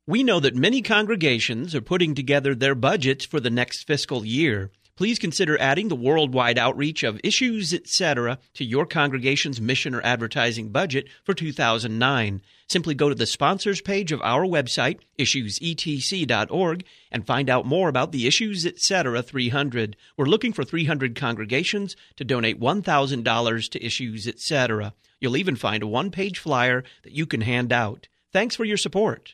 We know that many congregations are putting together their budgets for the next fiscal year. Please consider adding the worldwide outreach of Issues, Etc. to your congregation's mission or advertising budget for 2009. Simply go to the sponsors page of our website, issuesetc.org, and find out more about the Issues, Etc. 300. We're looking for 300 congregations to donate $1,000 to Issues, Etc. You'll even find a one-page flyer that you can hand out. Thanks for your support.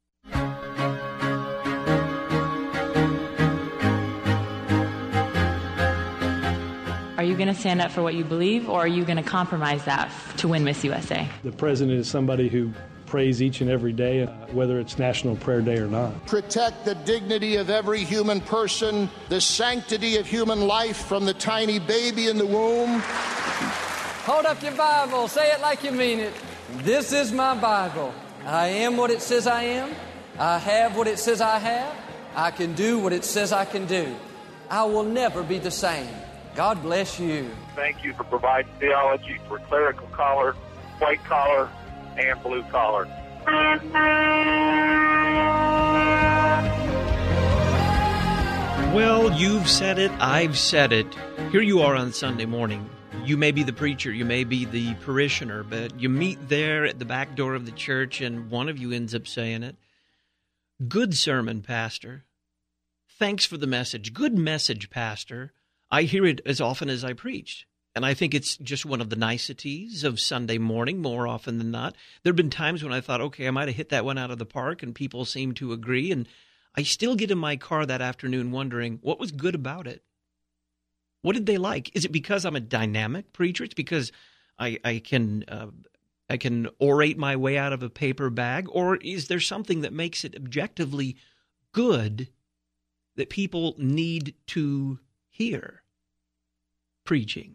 Are you going to stand up for what you believe, or are you going to compromise that to win Miss USA? The president is somebody who prays each and every day, whether it's National Prayer Day or not. Protect the dignity of every human person, the sanctity of human life from the tiny baby in the womb. Hold up your Bible. Say it like you mean it. This is my Bible. I am what it says I am. I have what it says I have. I can do what it says I can do. I will never be the same. God bless you. Thank you for providing theology for clerical collar, white collar, and blue collar. Well, you've said it, I've said it. Here you are on Sunday morning. You may be the preacher, you may be the parishioner, but you meet there at the back door of the church and one of you ends up saying it. Good sermon, Pastor. Thanks for the message. Good message, Pastor. I hear it as often as I preach, and I think it's just one of the niceties of Sunday morning more often than not. There have been times when I thought, okay, I might have hit that one out of the park, and people seem to agree, and I still get in my car that afternoon wondering, what was good about it? What did they like? Is it because I'm a dynamic preacher? It's because I can orate my way out of a paper bag? Or is there something that makes it objectively good that people need to hear? Preaching.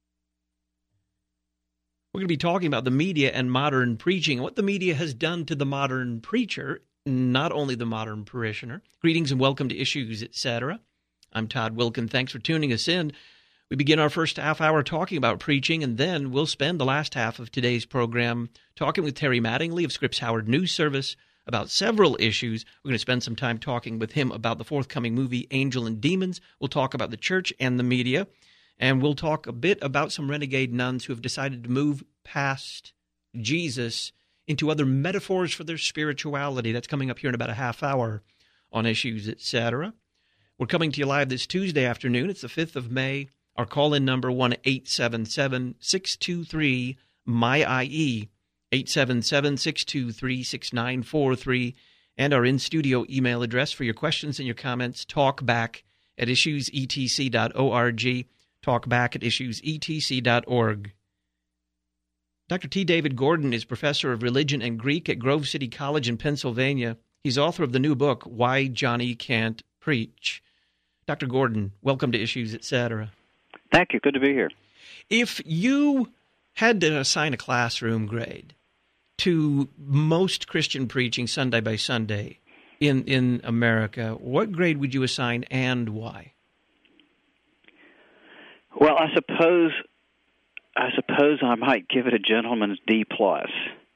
We're going to be talking about the media and modern preaching, what the media has done to the modern preacher, not only the modern parishioner. Greetings and welcome to Issues, Etc. I'm Todd Wilkin. Thanks for tuning us in. We begin our first half hour talking about preaching, and then we'll spend the last half of today's program talking with Terry Mattingly of Scripps Howard News Service about several issues. We're going to spend some time talking with him about the forthcoming movie Angel and Demons. We'll talk about the church and the media, and we'll talk a bit about some renegade nuns who have decided to move past Jesus into other metaphors for their spirituality. That's coming up here in about a half hour on Issues, Etc. We're coming to you live this Tuesday afternoon. It's the 5th of May. Our call-in number, 1-877-623-MY-IE, 877-623-6943, and our in-studio email address for your questions and your comments, talkback@issuesetc.org, talkback@issuesetc.org. Dr. T. David Gordon is professor of religion and Greek at Grove City College in Pennsylvania. He's author of the new book, Why Johnny Can't Preach. Dr. Gordon, welcome to Issues, Etc. Thank you. Good to be here. If you had to assign a classroom grade to most Christian preaching Sunday by Sunday in America, what grade would you assign and why? Well, I suppose I might give it a gentleman's D+. But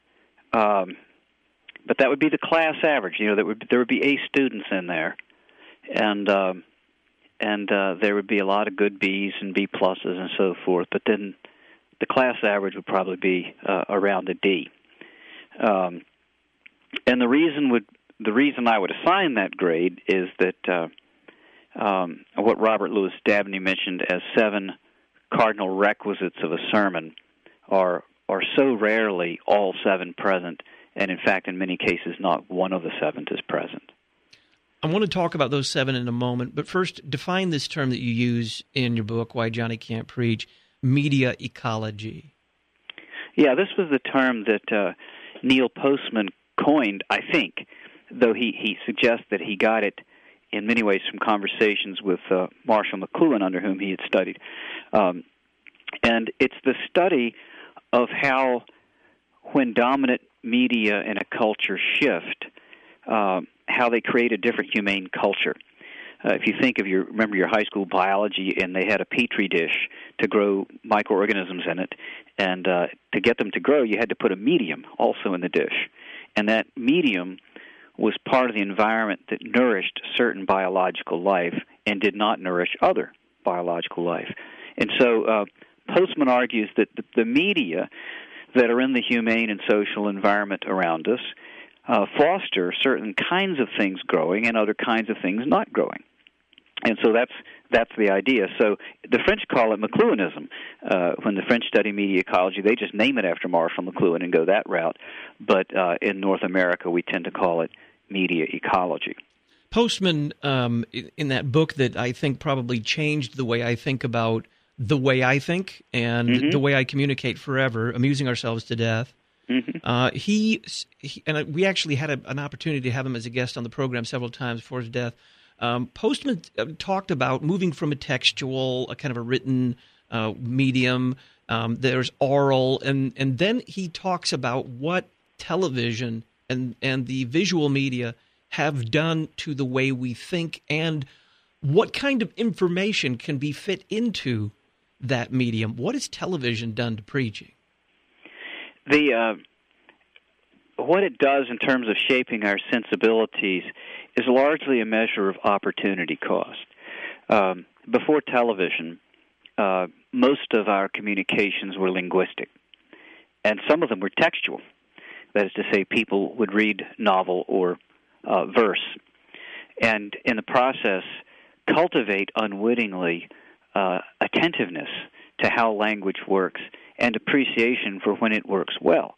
that would be the class average. You know, there would be A students in there, and there would be a lot of good B's and B pluses and so forth. But then the class average would probably be around a D. And the reason I would assign that grade is that what Robert Louis Dabney mentioned as 7 cardinal requisites of a sermon are so rarely all 7 present, and in fact, in many cases, not one of the 7 is present. I want to talk about those 7 in a moment, but first, define this term that you use in your book, Why Johnny Can't Preach, media ecology. Yeah, this was the term that Neil Postman coined, I think, though he suggests that he got it in many ways from conversations with Marshall McLuhan, under whom he had studied. And it's the study of how, when dominant media in a culture shift, how they create a different humane culture. If you think of remember your high school biology, and they had a petri dish to grow microorganisms in it, and to get them to grow, you had to put a medium also in the dish, and that medium was part of the environment that nourished certain biological life and did not nourish other biological life. And so Postman argues that the media that are in the humane and social environment around us foster certain kinds of things growing and other kinds of things not growing. And so that's the idea. So the French call it McLuhanism. When the French study media ecology, they just name it after Marshall McLuhan and go that route. But in North America, we tend to call it media ecology. Postman, in that book that I think probably changed the way I think about the way I think and the way I communicate forever, Amusing Ourselves to Death, he and we actually had an opportunity to have him as a guest on the program several times before his death. Postman talked about moving from a textual, a kind of a written medium. There's oral, and then he talks about what television and the visual media have done to the way we think and what kind of information can be fit into that medium. What has television done to preaching? What it does in terms of shaping our sensibilities is largely a measure of opportunity cost. Before television, most of our communications were linguistic, and some of them were textual. That is to say, people would read novel or verse, and in the process cultivate unwittingly attentiveness to how language works and appreciation for when it works well.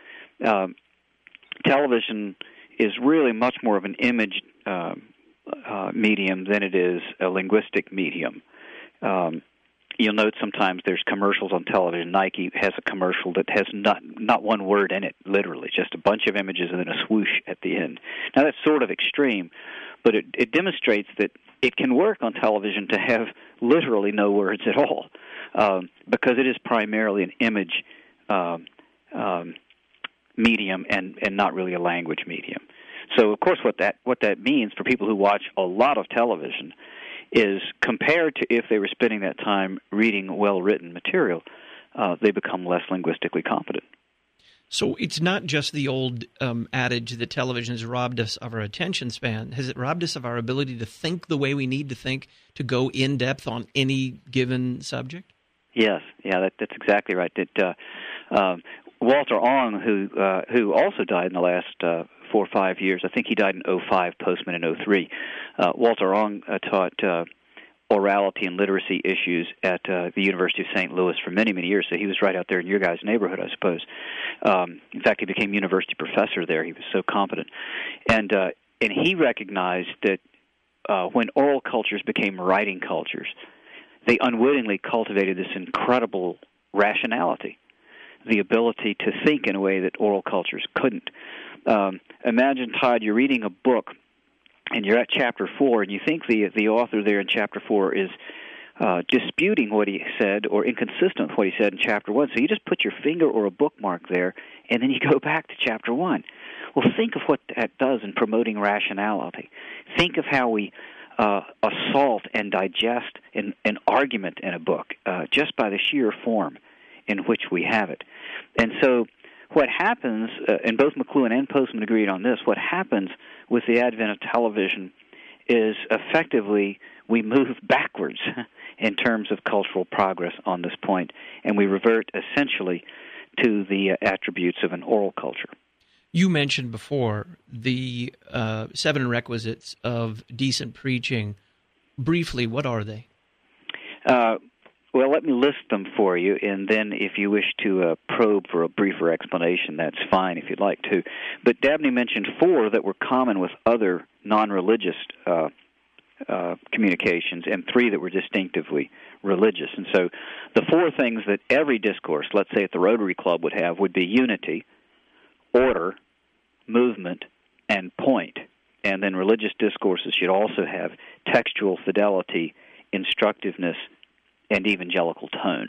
Television is really much more of an image medium than it is a linguistic medium. You'll note sometimes there's commercials on television. Nike has a commercial that has not one word in it, literally, just a bunch of images and then a swoosh at the end. Now, that's sort of extreme, but it demonstrates that it can work on television to have literally no words at all, because it is primarily an image medium and not really a language medium. So, of course, what that means for people who watch a lot of television is, compared to if they were spending that time reading well-written material, they become less linguistically competent. So it's not just the old adage that television has robbed us of our attention span. Has it robbed us of our ability to think the way we need to think, to go in depth on any given subject? Yes, that's exactly right. Walter Ong, who also died in the last 4 or 5 years, I think he died in 2005, Postman in 2003. Walter Ong taught orality and literacy issues at the University of St. Louis for many, many years, so he was right out there in your guys' neighborhood, I suppose. In fact, he became university professor there. He was so competent. And he recognized that when oral cultures became writing cultures, they unwittingly cultivated this incredible rationality, the ability to think in a way that oral cultures couldn't. Imagine, Todd, you're reading a book, and you're at Chapter 4, and you think the author there in Chapter 4 is disputing what he said or inconsistent with what he said in Chapter 1. So you just put your finger or a bookmark there, and then you go back to Chapter 1. Well, think of what that does in promoting rationality. Think of how we assault and digest an argument in a book just by the sheer form in which we have it. And so what happens, and both McLuhan and Postman agreed on this, what happens with the advent of television is effectively we move backwards in terms of cultural progress on this point, and we revert essentially to the attributes of an oral culture. You mentioned before the 7 requisites of decent preaching. Briefly, what are they? Well, let me list them for you, and then if you wish to probe for a briefer explanation, that's fine if you'd like to. But Dabney mentioned 4 that were common with other non-religious communications and 3 that were distinctively religious. And so the 4 things that every discourse, let's say at the Rotary Club, would have would be unity, order, movement, and point. And then religious discourses should also have textual fidelity, instructiveness, and evangelical tone.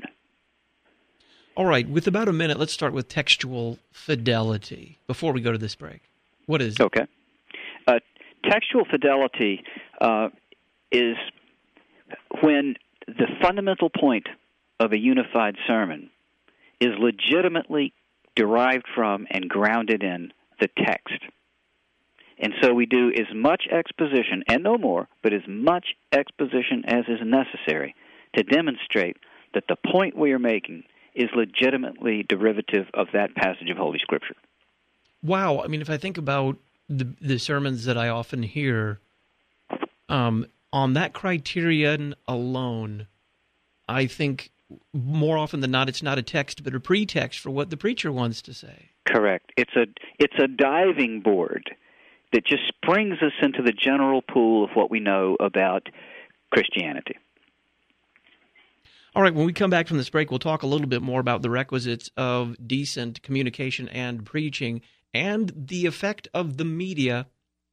All right, with about a minute, let's start with textual fidelity before we go to this break. What is it? Okay. Textual fidelity is when the fundamental point of a unified sermon is legitimately derived from and grounded in the text. And so we do as much exposition, and no more, but as much exposition as is necessary to demonstrate that the point we are making is legitimately derivative of that passage of Holy Scripture. Wow. I mean, if I think about the sermons that I often hear, on that criterion alone, I think more often than not it's not a text but a pretext for what the preacher wants to say. Correct. It's a diving board that just brings us into the general pool of what we know about Christianity. All right, when we come back from this break, we'll talk a little bit more about the requisites of decent communication and preaching and the effect of the media.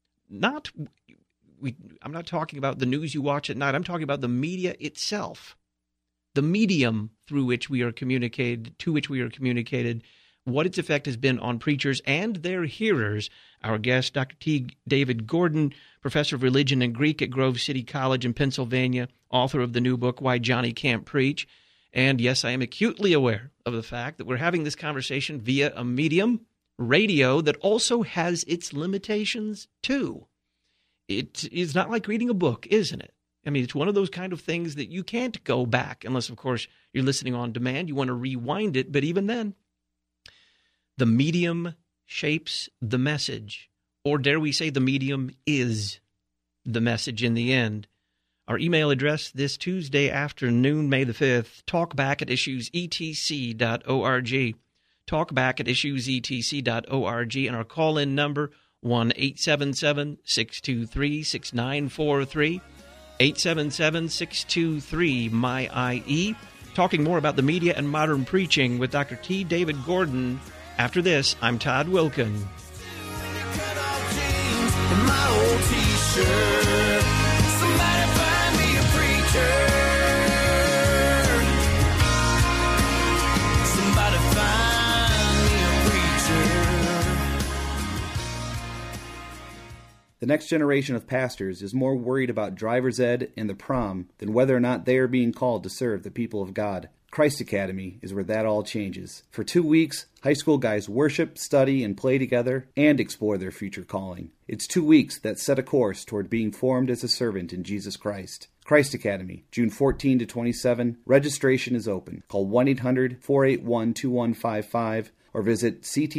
I'm not talking about the news you watch at night. I'm talking about the media itself, the medium through which we are communicated, to which we are communicated, what its effect has been on preachers and their hearers. Our guest, Dr. T. David Gordon, professor of religion and Greek at Grove City College in Pennsylvania, author of the new book, Why Johnny Can't Preach. And yes, I am acutely aware of the fact that we're having this conversation via a medium, radio, that also has its limitations too. It is not like reading a book, isn't it? I mean, it's one of those kind of things that you can't go back unless, of course, you're listening on demand. You want to rewind it, but even then, the medium shapes the message, or dare we say the medium is the message in the end. Our email address this Tuesday afternoon, May the 5th, talkback@issuesetc.org. Talkback@issuesetc.org, and our call-in number, 1-877-623-6943, 877-623-MY-IE. Talking more about the media and modern preaching with Dr. T. David Gordon. After this, I'm Todd Wilkin. The next generation of pastors is more worried about driver's ed and the prom than whether or not they are being called to serve the people of God. Christ Academy is where that all changes. For 2 weeks, high school guys worship, study, and play together and explore their future calling. It's 2 weeks that set a course toward being formed as a servant in Jesus Christ. Christ Academy, June 14 to 27. Registration is open. Call 1-800-481-2155 or visit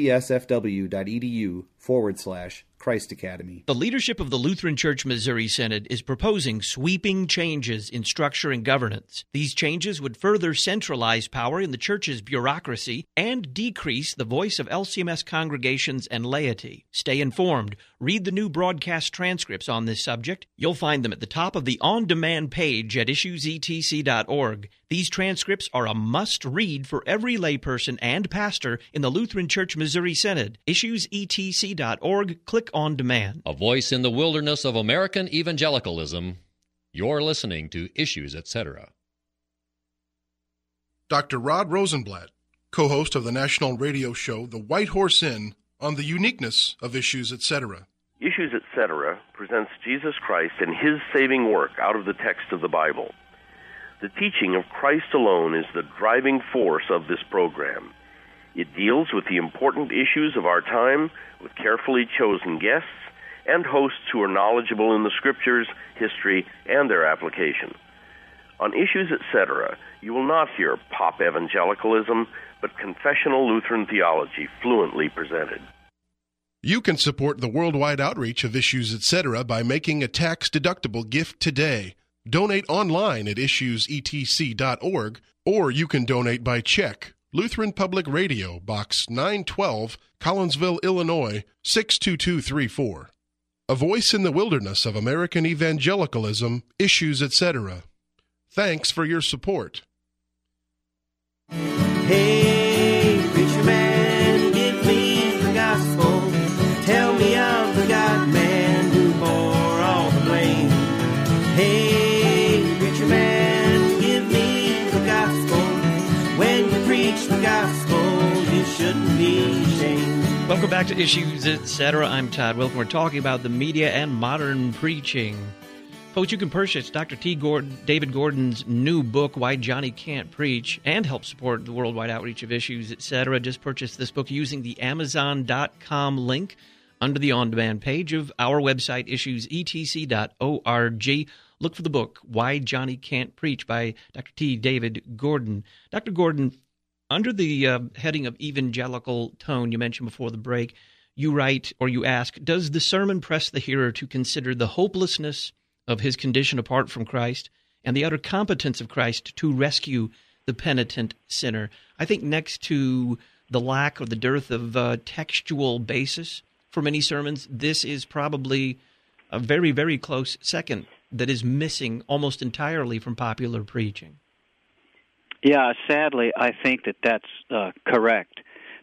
ctsfw.edu/Christ Academy. The leadership of the Lutheran Church Missouri Synod is proposing sweeping changes in structure and governance. These changes would further centralize power in the church's bureaucracy and decrease the voice of LCMS congregations and laity. Stay informed. Read the new broadcast transcripts on this subject. You'll find them at the top of the on-demand page at issuesetc.org. These transcripts are a must-read for every layperson and pastor in the Lutheran Church Missouri Synod. Issuesetc.org. Click on demand. A voice in the wilderness of American evangelicalism. You're listening to Issues, Etc. Dr. Rod Rosenblatt, co-host of the national radio show The White Horse Inn, on the uniqueness of Issues, Etc. Issues, Etc. presents Jesus Christ and His saving work out of the text of the Bible. The teaching of Christ alone is the driving force of this program. It deals with the important issues of our time with carefully chosen guests and hosts who are knowledgeable in the Scriptures, history, and their application. On Issues, Etc., you will not hear pop evangelicalism, but confessional Lutheran theology fluently presented. You can support the worldwide outreach of Issues, Etc. by making a tax-deductible gift today. Donate online at issuesetc.org, or you can donate by check. Lutheran Public Radio, Box 912, Collinsville, Illinois, 62234. A voice in the wilderness of American evangelicalism, Issues, Etc. Thanks for your support. Hey, preacher man, give me the gospel. Tell me of the God-man who bore all the blame. Hey, preacher man, give me the gospel. When you preach the gospel, you shouldn't be ashamed. Welcome back to Issues, Etc. I'm Todd Wilkin. We're talking about the media and modern preaching. Folks, you can purchase Dr. David Gordon's new book, Why Johnny Can't Preach, and help support the worldwide outreach of Issues, Etc. Just purchase this book using the Amazon.com link. under the on-demand page of our website, issuesetc.org. Look for the book, Why Johnny Can't Preach, by Dr. T. David Gordon. Dr. Gordon, under the heading of evangelical tone you mentioned before the break, you write, or you ask, does the sermon press the hearer to consider the hopelessness of his condition apart from Christ and the utter competence of Christ to rescue the penitent sinner? I think next to the lack or the dearth of textual basis for many sermons, this is probably a very, very close second that is missing almost entirely from popular preaching. Yeah, sadly, I think that's correct.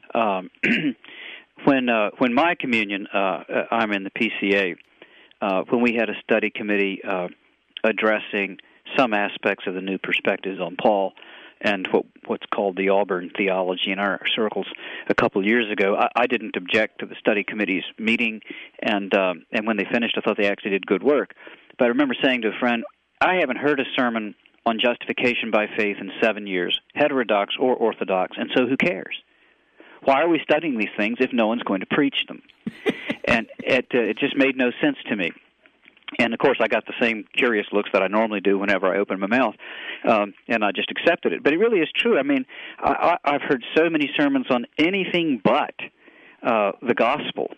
When my communion, I'm in the PCA, when we had a study committee addressing some aspects of the new perspectives on Paul and what's called the Auburn theology in our circles a couple of years ago, I didn't object to the study committee's meeting, and when they finished, I thought they actually did good work. But I remember saying to a friend, I haven't heard a sermon on justification by faith in 7 years, heterodox or orthodox, and so who cares? Why are we studying these things if no one's going to preach them? And it just made no sense to me. And, of course, I got the same curious looks that I normally do whenever I open my mouth, and I just accepted it. But it really is true. I mean, I've heard so many sermons on anything but the gospel,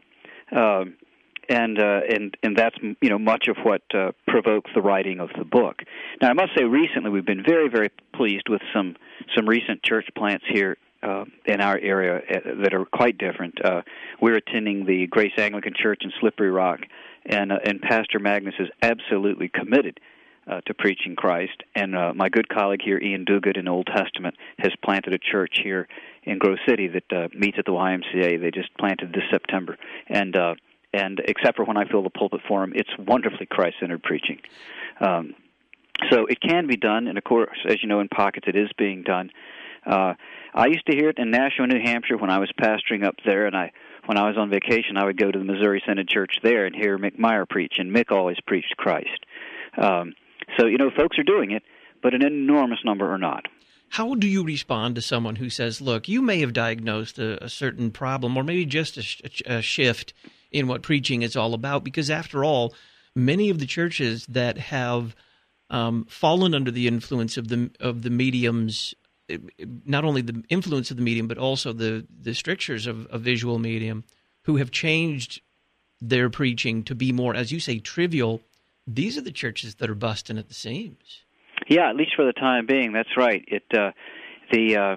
and that's much of what provoked the writing of the book. Now, I must say, recently we've been very, very pleased with some recent church plants here in our area that are quite different. We're attending the Grace Anglican Church in Slippery Rock, and Pastor Magnus is absolutely committed to preaching Christ. And my good colleague here, Ian Duguid in Old Testament, has planted a church here in Grove City that meets at the YMCA. They just planted this September. And except for when I fill the pulpit for them, it's wonderfully Christ-centered preaching. So it can be done, and of course, as you know, in pockets it is being done. I used to hear it in Nashua, New Hampshire when I was pastoring up there, and when I was on vacation, I would go to the Missouri Synod Church there and hear Mick Meyer preach, and Mick always preached Christ. So, folks are doing it, but an enormous number are not. How do you respond to someone who says, look, you may have diagnosed a certain problem or maybe just a shift in what preaching is all about? Because after all, many of the churches that have fallen under the influence of the mediums, not only the influence of the medium, but also the strictures of a visual medium, who have changed their preaching to be more, as you say, trivial, these are the churches that are busting at the seams. Yeah, at least for the time being, that's right. The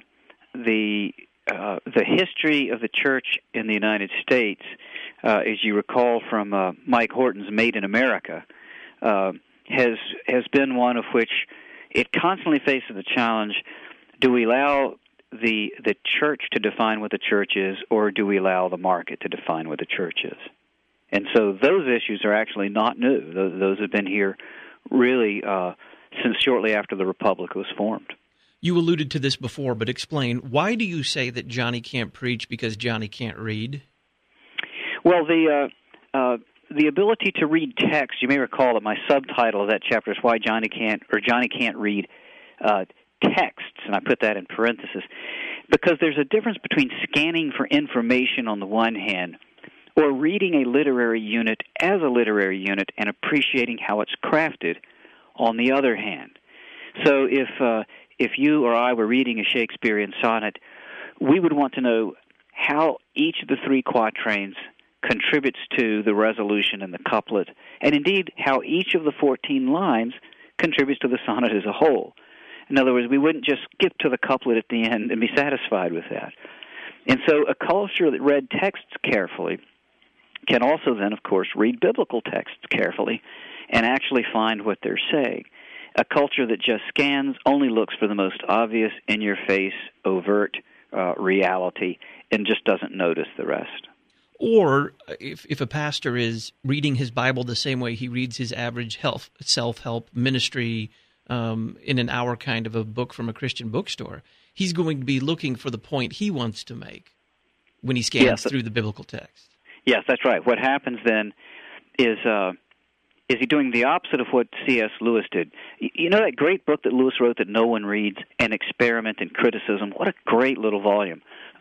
history of the church in the United States, as you recall from Mike Horton's Made in America, has been one of which it constantly faces the challenge: do we allow the church to define what the church is, or do we allow the market to define what the church is? And so those issues are actually not new. Those have been here really since shortly after the Republic was formed. You alluded to this before, but explain, why do you say that Johnny can't preach because Johnny can't read? Well, the ability to read text, you may recall that my subtitle of that chapter is Why Johnny Can't Read Texts, and I put that in parentheses, because there's a difference between scanning for information on the one hand or reading a literary unit as a literary unit and appreciating how it's crafted on the other hand. So if you or I were reading a Shakespearean sonnet, we would want to know how each of the three quatrains contributes to the resolution in the couplet, and indeed how each of the 14 lines contributes to the sonnet as a whole. In other words, we wouldn't just skip to the couplet at the end and be satisfied with that. And so a culture that read texts carefully can also then, of course, read biblical texts carefully and actually find what they're saying. A culture that just scans only looks for the most obvious, in-your-face, overt reality and just doesn't notice the rest. Or if a pastor is reading his Bible the same way he reads his average self-help ministry in an hour kind of a book from a Christian bookstore, he's going to be looking for the point he wants to make when he scans through the biblical text. Yes, that's right. What happens then is he doing the opposite of what C.S. Lewis did? You know that great book that Lewis wrote that no one reads, An Experiment in Criticism? What a great little volume.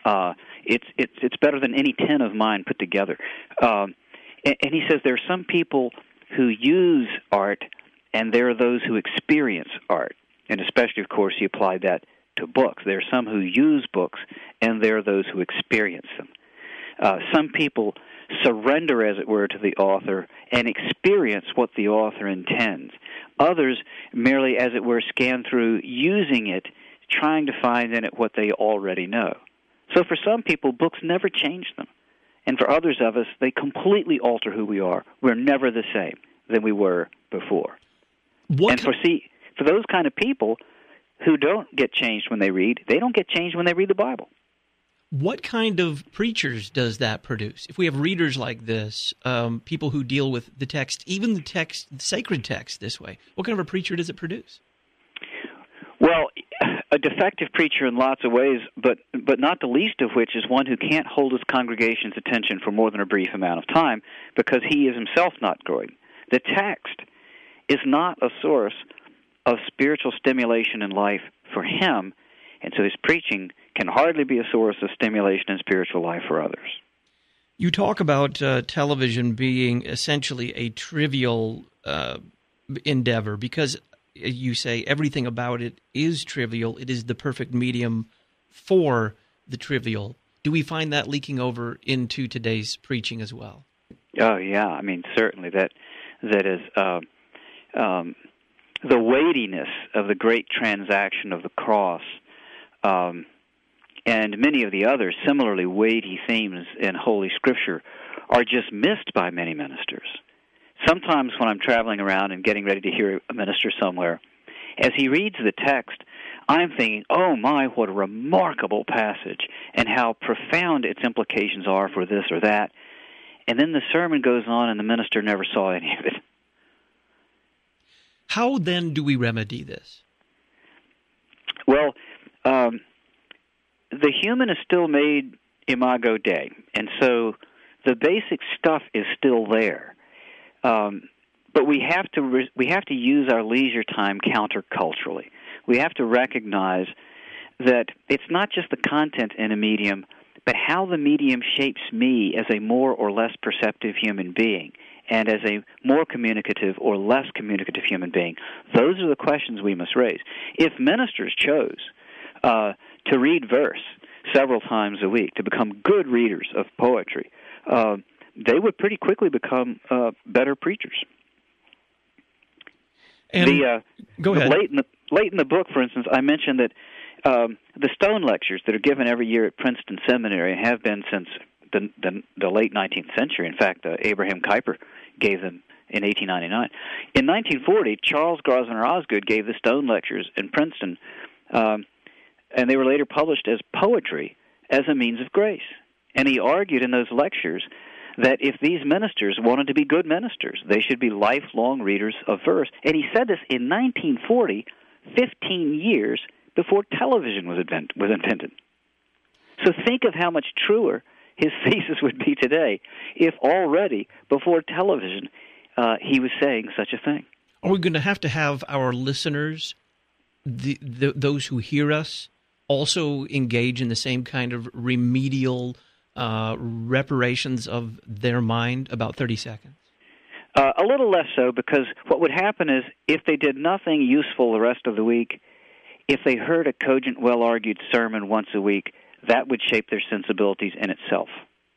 It's better than any 10 of mine put together. And he says there are some people who use art, and there are those who experience art. And especially, of course, he applied that to books. There are some who use books, and there are those who experience them. Some people surrender, as it were, to the author and experience what the author intends. Others merely, as it were, scan through using it, trying to find in it what they already know. So for some people, books never change them. And for others of us, they completely alter who we are. We're never the same than we were before. For those kind of people who don't get changed when they read, they don't get changed when they read the Bible. What kind of preachers does that produce? If we have readers like this, people who deal with the text, even the text, the sacred text this way, what kind of a preacher does it produce? Well, a defective preacher in lots of ways, but not the least of which is one who can't hold his congregation's attention for more than a brief amount of time because he is himself not growing. The text is not a source of spiritual stimulation in life for him, and so his preaching can hardly be a source of stimulation in spiritual life for others. You talk about television being essentially a trivial endeavor because you say everything about it is trivial. It is the perfect medium for the trivial. Do we find that leaking over into today's preaching as well? Oh, yeah. I mean, certainly that is the weightiness of the great transaction of the cross and many of the other similarly weighty themes in Holy Scripture are just missed by many ministers. Sometimes when I'm traveling around and getting ready to hear a minister somewhere, as he reads the text, I'm thinking, oh my, what a remarkable passage, and how profound its implications are for this or that. And then the sermon goes on and the minister never saw any of it. How then do we remedy this? Well, the human is still made imago Dei, and so the basic stuff is still there. But we have to use our leisure time counterculturally. We have to recognize that it's not just the content in a medium, but how the medium shapes me as a more or less perceptive human being, and as a more communicative or less communicative human being. Those are the questions we must raise. If ministers chose to read verse several times a week, to become good readers of poetry, they would pretty quickly become better preachers. And go ahead. Late in the book, for instance, I mentioned that the Stone Lectures that are given every year at Princeton Seminary have been since the late 19th century. In fact, Abraham Kuyper gave them in 1899. In 1940, Charles Grosvenor Osgood gave the Stone Lectures in Princeton, and they were later published as poetry as a means of grace. And he argued in those lectures that if these ministers wanted to be good ministers, they should be lifelong readers of verse. And he said this in 1940, 15 years before television was invented. So think of how much truer his thesis would be today if already before television he was saying such a thing. Are we going to have our listeners, those who hear us, also engage in the same kind of remedial reparations of their mind? About 30 seconds. A little less so, because what would happen is if they did nothing useful the rest of the week, if they heard a cogent, well-argued sermon once a week, that would shape their sensibilities in itself.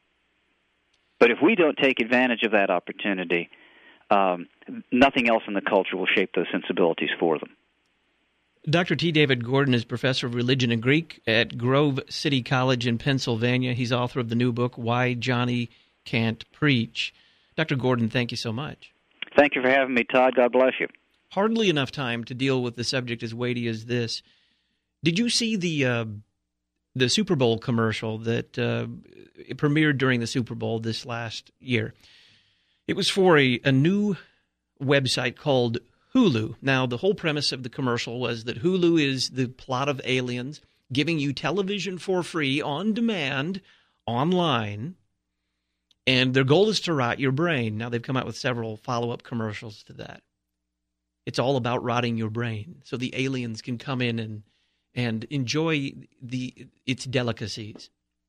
But if we don't take advantage of that opportunity, nothing else in the culture will shape those sensibilities for them. Dr. T. David Gordon is professor of religion and Greek at Grove City College in Pennsylvania. He's author of the new book, Why Johnny Can't Preach. Dr. Gordon, thank you so much. Thank you for having me, Todd. God bless you. Hardly enough time to deal with the subject as weighty as this. Did you see the Super Bowl commercial that it premiered during the Super Bowl this last year? It was for a new website called Hulu. Now, the whole premise of the commercial was that Hulu is the plot of Aliens, giving you television for free, on demand, online, and their goal is to rot your brain. Now, they've come out with several follow-up commercials to that. It's all about rotting your brain, so the aliens can come in and enjoy its delicacies.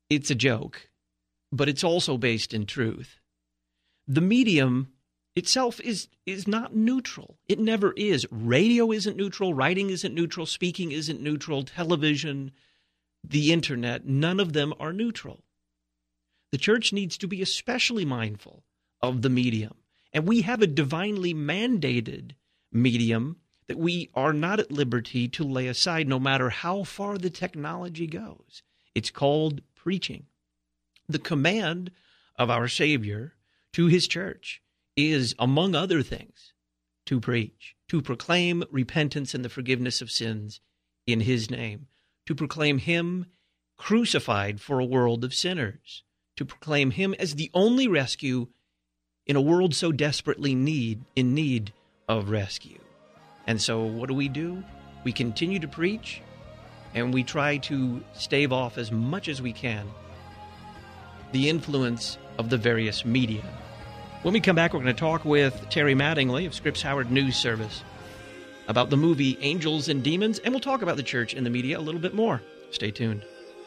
it's a joke, but it's also based in truth. The medium itself is not neutral. It never is. Radio isn't neutral. Writing isn't neutral. Speaking isn't neutral. Television, the internet, none of them are neutral. The church needs to be especially mindful of the medium. And we have a divinely mandated medium that we are not at liberty to lay aside no matter how far the technology goes. It's called preaching. The command of our Savior to his church is, among other things, to preach, to proclaim repentance and the forgiveness of sins in his name, to proclaim him crucified for a world of sinners, to proclaim him as the only rescue in a world so desperately in need of rescue. And so what do? We continue to preach, and we try to stave off as much as we can the influence of the various media. When we come back, we're going to talk with Terry Mattingly of Scripps Howard News Service about the movie Angels and Demons, and we'll talk about the church and the media a little bit more. Stay tuned.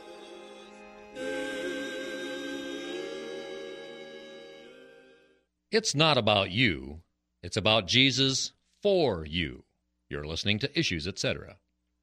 It's not about you. It's about Jesus for you. You're listening to Issues, Etc.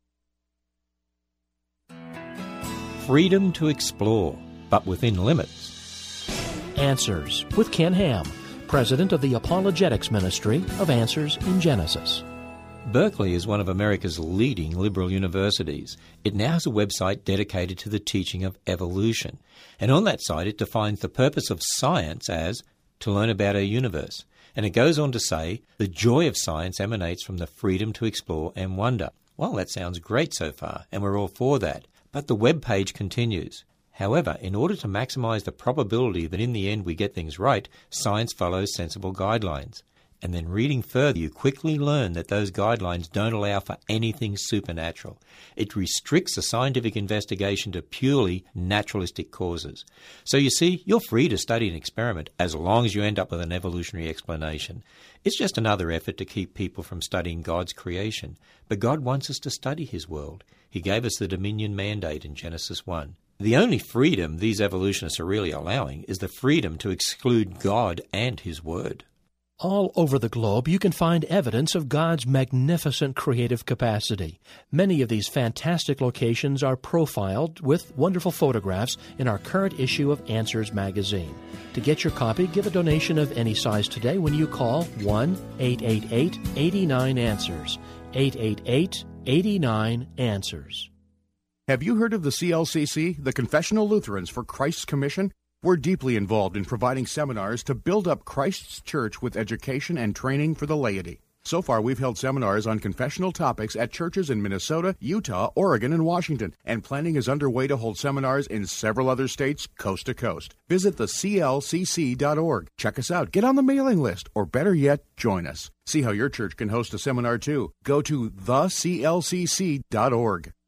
Freedom to explore, but within limits. Answers with Ken Ham, president of the Apologetics Ministry of Answers in Genesis. Berkeley is one of America's leading liberal universities. It now has a website dedicated to the teaching of evolution. And on that site it defines the purpose of science as to learn about our universe. And it goes on to say, the joy of science emanates from the freedom to explore and wonder. Well, that sounds great so far, and we're all for that. But the web page continues. However, in order to maximize the probability that in the end we get things right, science follows sensible guidelines. And then reading further, you quickly learn that those guidelines don't allow for anything supernatural. It restricts a scientific investigation to purely naturalistic causes. So you see, you're free to study and experiment as long as you end up with an evolutionary explanation. It's just another effort to keep people from studying God's creation. But God wants us to study his world. He gave us the dominion mandate in Genesis 1. The only freedom these evolutionists are really allowing is the freedom to exclude God and his word. All over the globe, you can find evidence of God's magnificent creative capacity. Many of these fantastic locations are profiled with wonderful photographs in our current issue of Answers magazine. To get your copy, give a donation of any size today when you call 1-888-89-ANSWERS. 888-89-ANSWERS. Have you heard of the CLCC, the Confessional Lutherans for Christ's Commission? We're deeply involved in providing seminars to build up Christ's church with education and training for the laity. So far, we've held seminars on confessional topics at churches in Minnesota, Utah, Oregon, and Washington, and planning is underway to hold seminars in several other states, coast to coast. Visit theclcc.org. Check us out, get on the mailing list, or better yet, join us. See how your church can host a seminar too. Go to theclcc.org.